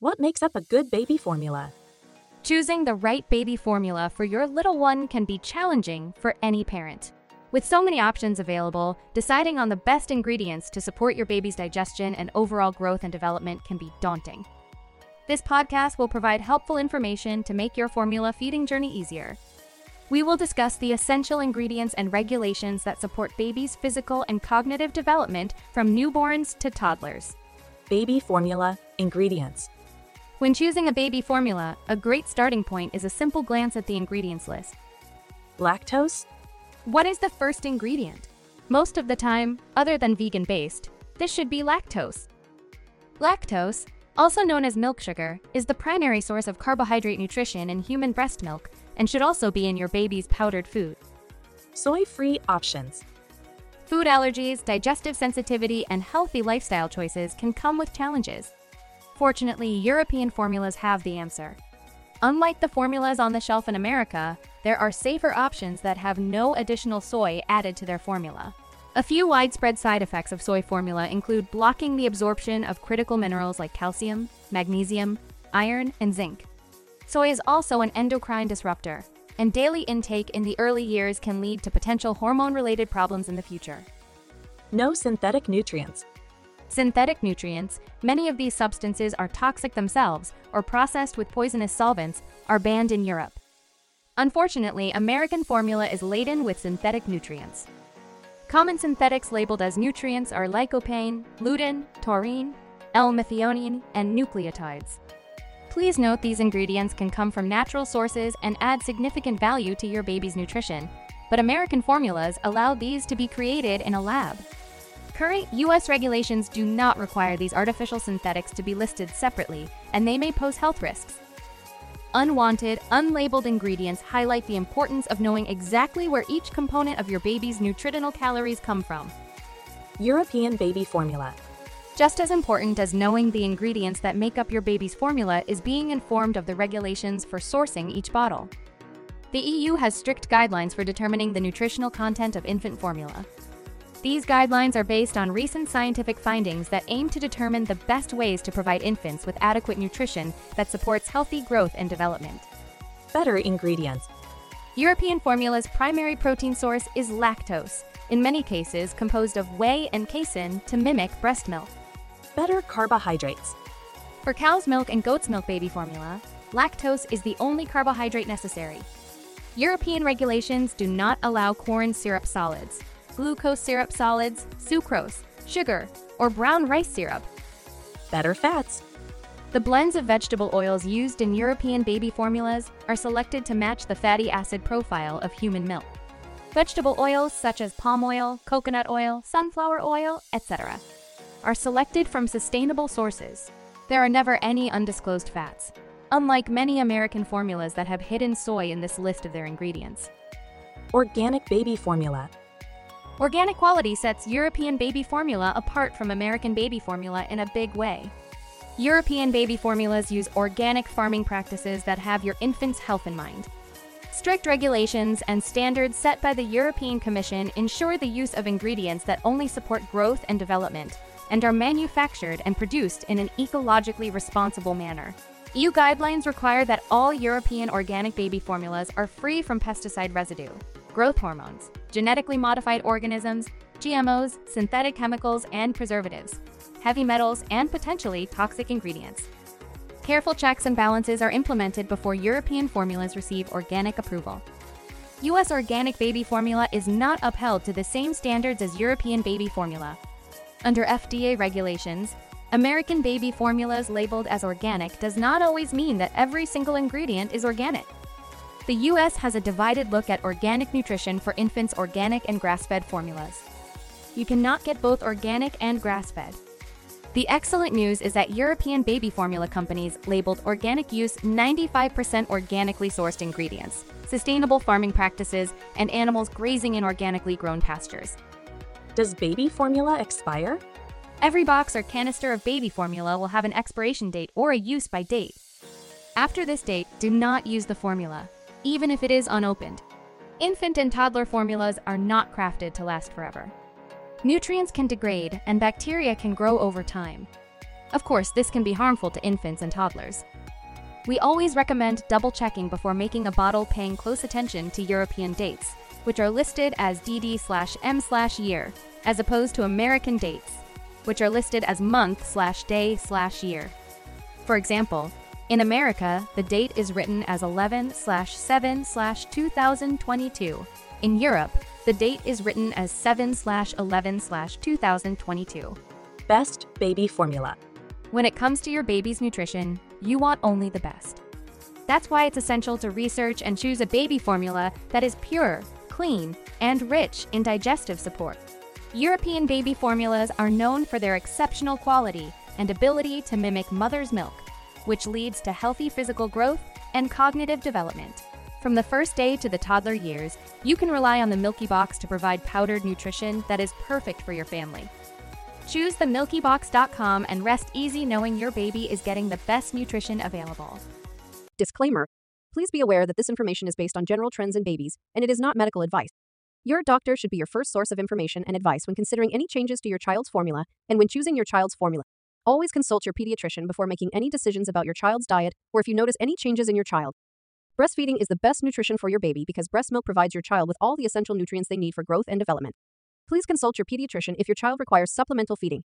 What makes up a good baby formula? Choosing the right baby formula for your little one can be challenging for any parent. With so many options available, deciding on the best ingredients to support your baby's digestion and overall growth and development can be daunting. This podcast will provide helpful information to make your formula feeding journey easier. We will discuss the essential ingredients and regulations that support babies' physical and cognitive development from newborns to toddlers. Baby formula ingredients. When choosing a baby formula, a great starting point is a simple glance at the ingredients list. Lactose? What is the first ingredient? Most of the time, other than vegan-based, this should be lactose. Lactose, also known as milk sugar, is the primary source of carbohydrate nutrition in human breast milk and should also be in your baby's powdered food. Soy-free options. Food allergies, digestive sensitivity, and healthy lifestyle choices can come with challenges. Fortunately, European formulas have the answer. Unlike the formulas on the shelf in America, there are safer options that have no additional soy added to their formula. A few widespread side effects of soy formula include blocking the absorption of critical minerals like calcium, magnesium, iron, and zinc. Soy is also an endocrine disruptor, and daily intake in the early years can lead to potential hormone-related problems in the future. No synthetic nutrients. Synthetic nutrients, many of these substances are toxic themselves or processed with poisonous solvents, are banned in Europe. Unfortunately, American formula is laden with synthetic nutrients. Common synthetics labeled as nutrients are lycopene, gluten, taurine, L-methionine, and nucleotides. Please note these ingredients can come from natural sources and add significant value to your baby's nutrition, but American formulas allow these to be created in a lab. Current U.S. regulations do not require these artificial synthetics to be listed separately, and they may pose health risks. Unwanted, unlabeled ingredients highlight the importance of knowing exactly where each component of your baby's nutritional calories come from. European baby formula. Just as important as knowing the ingredients that make up your baby's formula is being informed of the regulations for sourcing each bottle. The EU has strict guidelines for determining the nutritional content of infant formula. These guidelines are based on recent scientific findings that aim to determine the best ways to provide infants with adequate nutrition that supports healthy growth and development. Better ingredients. European formula's primary protein source is lactose, in many cases composed of whey and casein to mimic breast milk. Better carbohydrates. For cow's milk and goat's milk baby formula, lactose is the only carbohydrate necessary. European regulations do not allow corn syrup solids, glucose syrup solids, sucrose, sugar, or brown rice syrup. Better fats. The blends of vegetable oils used in European baby formulas are selected to match the fatty acid profile of human milk. Vegetable oils such as palm oil, coconut oil, sunflower oil, etc. are selected from sustainable sources. There are never any undisclosed fats, unlike many American formulas that have hidden soy in this list of their ingredients. Organic baby formula. Organic quality sets European baby formula apart from American baby formula in a big way. European baby formulas use organic farming practices that have your infant's health in mind. Strict regulations and standards set by the European Commission ensure the use of ingredients that only support growth and development, and are manufactured and produced in an ecologically responsible manner. EU guidelines require that all European organic baby formulas are free from pesticide residue, growth hormones, genetically modified organisms, GMOs, synthetic chemicals and preservatives, heavy metals, and potentially toxic ingredients. Careful checks and balances are implemented before European formulas receive organic approval. U.S. organic baby formula is not upheld to the same standards as European baby formula. Under FDA regulations, American baby formulas labeled as organic does not always mean that every single ingredient is organic. The U.S. has a divided look at organic nutrition for infants' organic and grass-fed formulas. You cannot get both organic and grass-fed. The excellent news is that European baby formula companies labeled organic use 95% organically sourced ingredients, sustainable farming practices, and animals grazing in organically grown pastures. Does baby formula expire? Every box or canister of baby formula will have an expiration date or a use-by date. After this date, do not use the formula, even if it is unopened. Infant and toddler formulas are not crafted to last forever. Nutrients can degrade and bacteria can grow over time. Of course, this can be harmful to infants and toddlers. We always recommend double-checking before making a bottle, paying close attention to European dates, which are listed as DD/M/year, as opposed to American dates, which are listed as month/day/year. For example, in America, the date is written as 11/7/2022. In Europe, the date is written as 7/11/2022. Best baby formula. When it comes to your baby's nutrition, you want only the best. That's why it's essential to research and choose a baby formula that is pure, clean, and rich in digestive support. European baby formulas are known for their exceptional quality and ability to mimic mother's milk, which leads to healthy physical growth and cognitive development. From the first day to the toddler years, you can rely on the Milkybox to provide powdered nutrition that is perfect for your family. Choose themilkybox.com and rest easy knowing your baby is getting the best nutrition available. Disclaimer: please be aware that this information is based on general trends in babies, and it is not medical advice. Your doctor should be your first source of information and advice when considering any changes to your child's formula and when choosing your child's formula. Always consult your pediatrician before making any decisions about your child's diet or if you notice any changes in your child. Breastfeeding is the best nutrition for your baby because breast milk provides your child with all the essential nutrients they need for growth and development. Please consult your pediatrician if your child requires supplemental feeding.